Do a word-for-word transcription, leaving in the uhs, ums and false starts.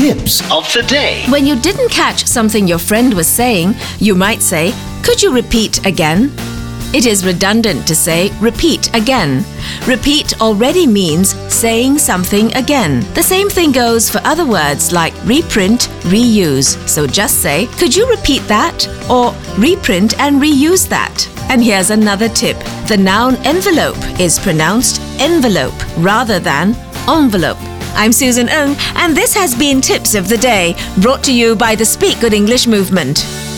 Tips of the day. When you didn't catch something your friend was saying, you might say, "Could you repeat again?" It is redundant to say, "repeat again." Repeat already means saying something again. The same thing goes for other words like reprint, reuse. So just say, "Could you repeat that?" or "reprint and reuse that." And here's another tip. The noun envelope is pronounced envelope rather than envelope. I'm Susan Ng, and this has been Tips of the Day, brought to you by the Speak Good English movement.